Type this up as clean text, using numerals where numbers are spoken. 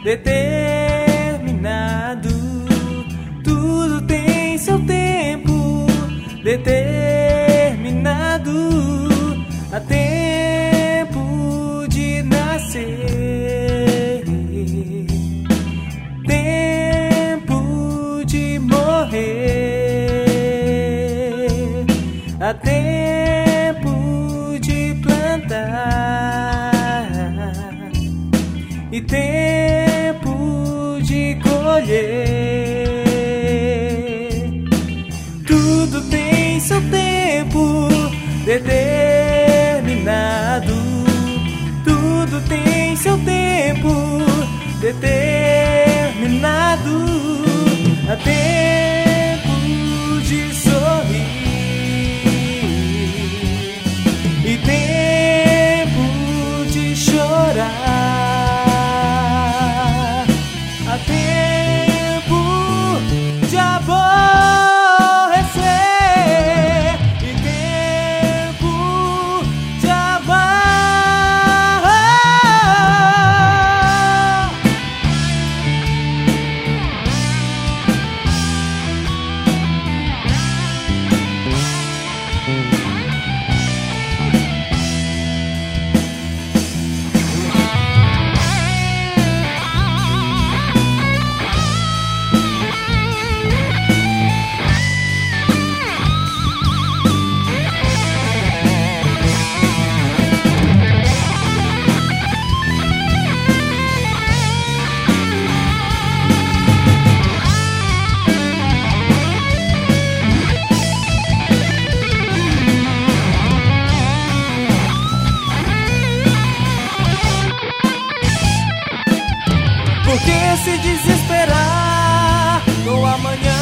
determinado. Tudo tem seu tempo determinado. Há tempo de nascer, tempo de morrer, há tempo de plantar e tempo de colher. Tudo tem seu tempo determinado. Tudo tem seu tempo determinado. Há tempo de sorrir e tempo de chorar. Há tempo de aborrecer e tempo de amar. Por que se desesperar com amanhã